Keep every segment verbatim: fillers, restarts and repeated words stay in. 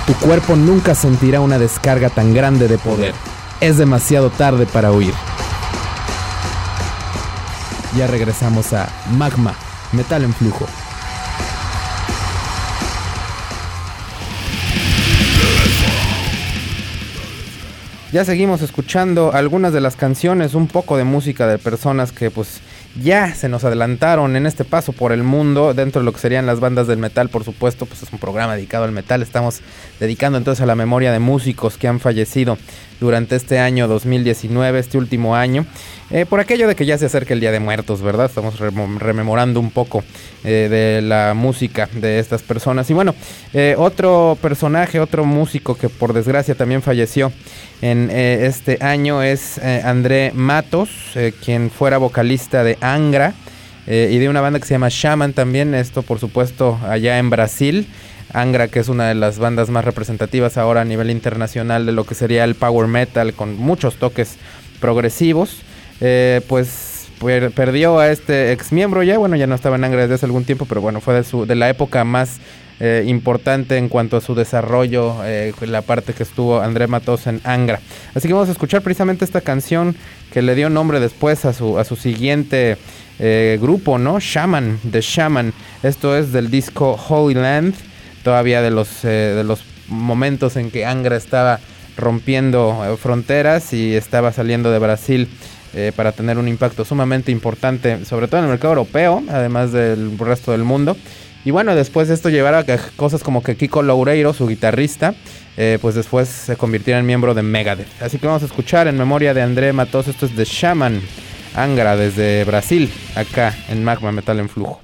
Tu cuerpo nunca sentirá una descarga tan grande de poder. Es demasiado tarde para huir. Ya regresamos a Magma, Metal en Flujo. Ya seguimos escuchando algunas de las canciones, un poco de música de personas que pues ya se nos adelantaron en este paso por el mundo, dentro de lo que serían las bandas del metal, por supuesto, pues es un programa dedicado al metal. Estamos dedicando entonces a la memoria de músicos que han fallecido durante este año dos mil diecinueve, este último año, eh, por aquello de que ya se acerca el Día de Muertos, ¿verdad? Estamos rem- rememorando un poco eh, de la música de estas personas. Y bueno, eh, otro personaje, otro músico que por desgracia también falleció en eh, este año es eh, André Matos, eh, quien fuera vocalista de Angra eh, y de una banda que se llama Shaman también, esto por supuesto allá en Brasil. Angra, que es una de las bandas más representativas ahora a nivel internacional de lo que sería el power metal, con muchos toques progresivos, eh, pues per- perdió a este ex miembro ya, bueno, ya no estaba en Angra desde hace algún tiempo, pero bueno, fue de, su, de la época más eh, importante en cuanto a su desarrollo, eh, la parte que estuvo André Matos en Angra. Así que vamos a escuchar precisamente esta canción que le dio nombre después a su, a su siguiente eh, grupo, ¿no? Shaman, The Shaman. Esto es del disco Holy Land, todavía de los, eh, de los momentos en que Angra estaba rompiendo eh, fronteras y estaba saliendo de Brasil eh, para tener un impacto sumamente importante, sobre todo en el mercado europeo, además del resto del mundo. Y bueno, después de esto llevaron a cosas como que Kiko Loureiro, su guitarrista, eh, pues después se convirtiera en miembro de Megadeth. Así que vamos a escuchar en memoria de André Matos, esto es The Shaman, Angra desde Brasil, acá en Magma Metal en Flujo.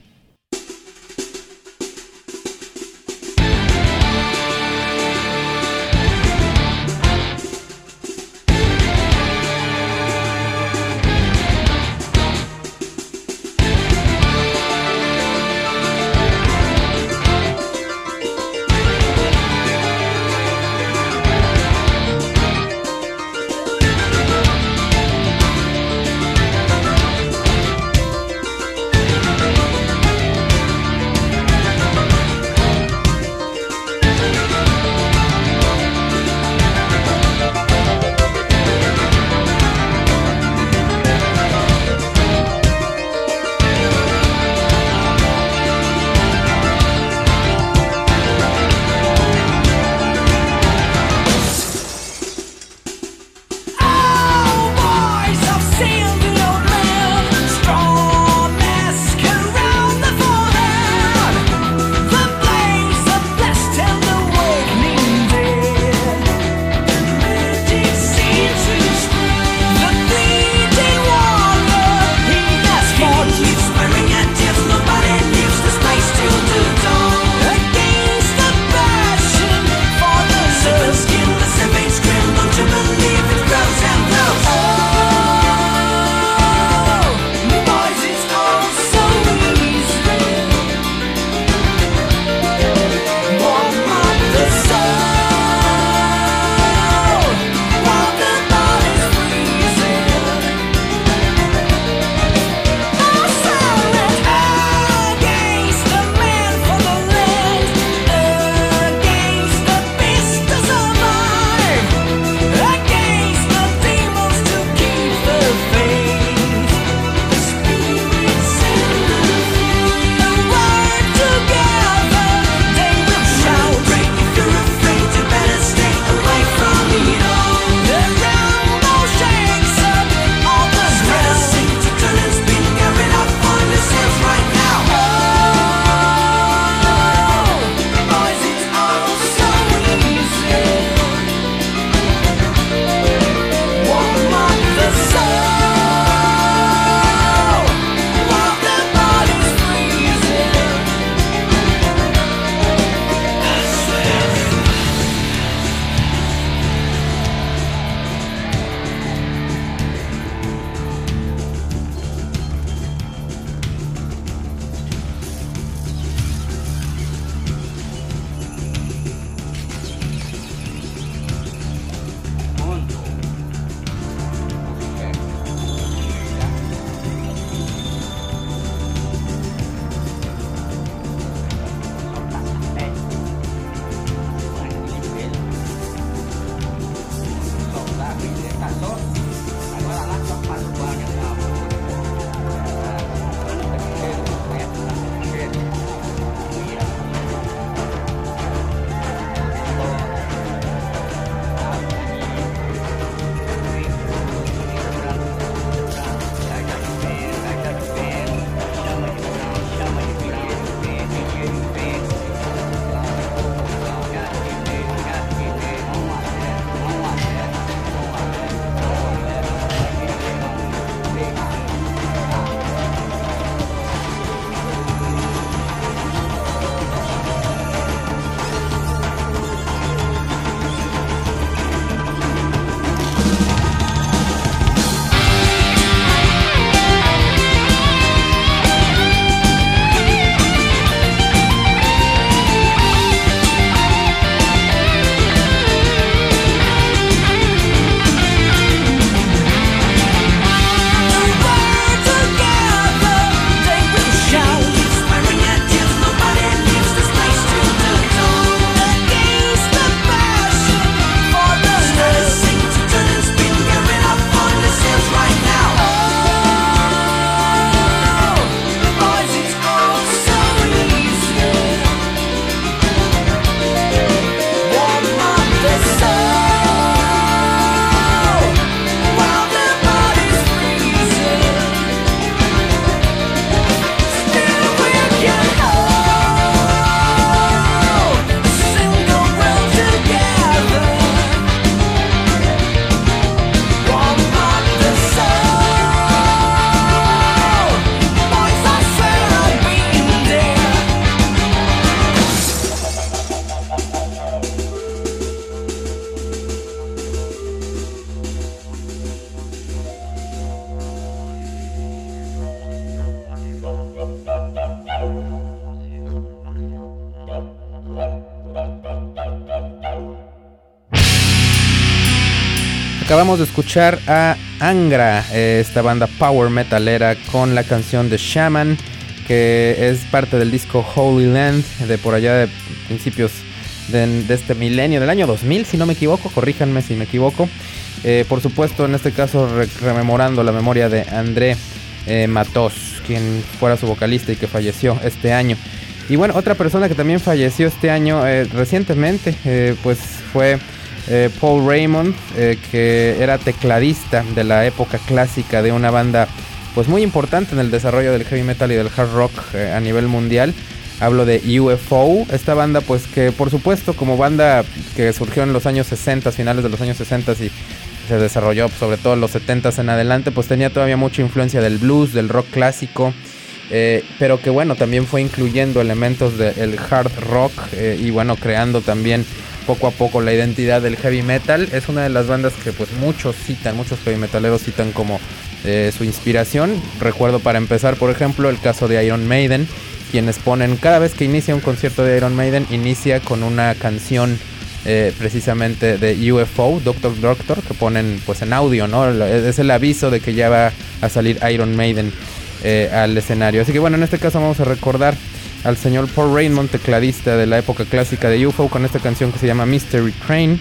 Acabamos de escuchar a Angra, eh, esta banda power metalera, con la canción de Shaman, que es parte del disco Holy Land, de por allá de principios de, de este milenio, del año dos mil, si no me equivoco, corríjanme si me equivoco. Eh, por supuesto, en este caso, re- rememorando la memoria de André eh, Matos, quien fuera su vocalista y que falleció este año. Y bueno, otra persona que también falleció este año eh, recientemente, eh, pues fue eh, Paul Raymond, eh, que era tecladista de la época clásica de una banda pues muy importante en el desarrollo del heavy metal y del hard rock eh, a nivel mundial. Hablo de U F O, esta banda pues que por supuesto como banda que surgió en los años sesenta, finales de los años sesenta y se desarrolló sobre todo en los setenta en adelante, pues tenía todavía mucha influencia del blues, del rock clásico. Eh, pero que bueno, también fue incluyendo elementos del hard rock eh, y bueno, creando también poco a poco la identidad del heavy metal. Es una de las bandas que pues muchos citan, muchos heavy metaleros citan como eh, su inspiración. Recuerdo para empezar, por ejemplo, el caso de Iron Maiden, quienes ponen, cada vez que inicia un concierto de Iron Maiden, inicia con una canción eh, precisamente de U F O, Doctor Doctor, que ponen pues en audio, ¿no? Es el aviso de que ya va a salir Iron Maiden Eh, al escenario. Así que bueno, en este caso vamos a recordar al señor Paul Raymond, tecladista de la época clásica de U F O, con esta canción que se llama Mystery Train,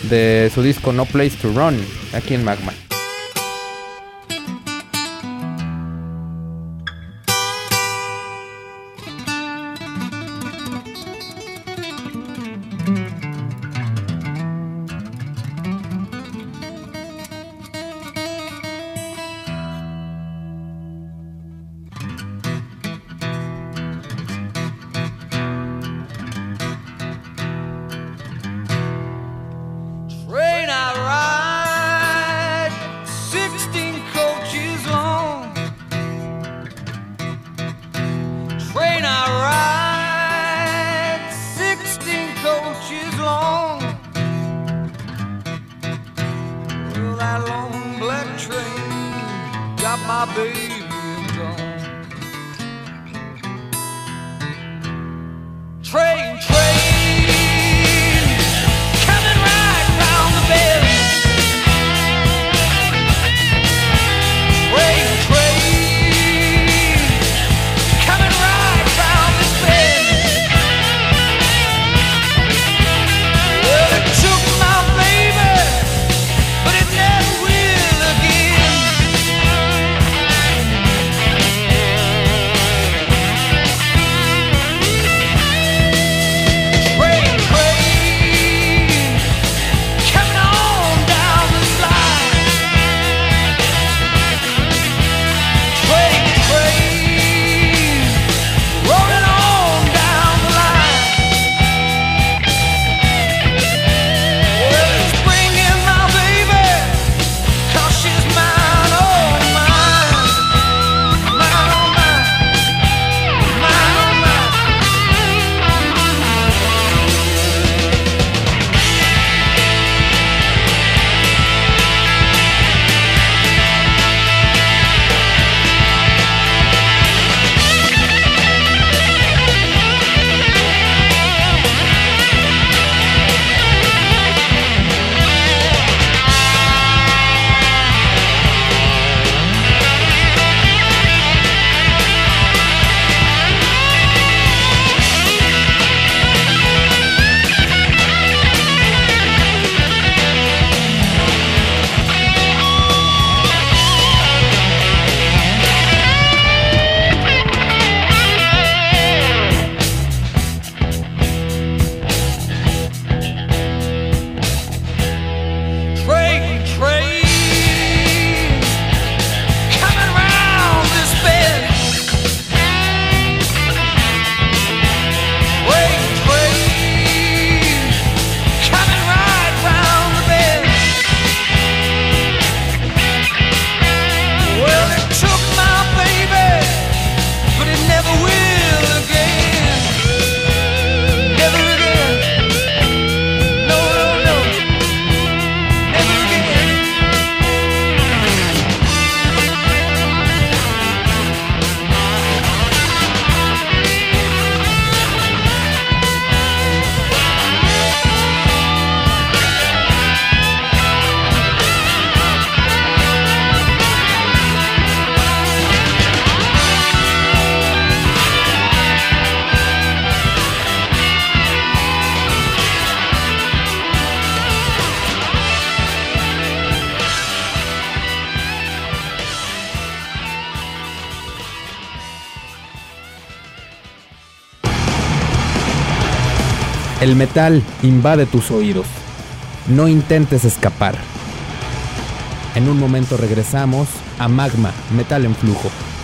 de su disco No Place to Run, aquí en Magma. But it never will again. El metal invade tus oídos. No intentes escapar. En un momento regresamos a Magma, Metal en Flujo.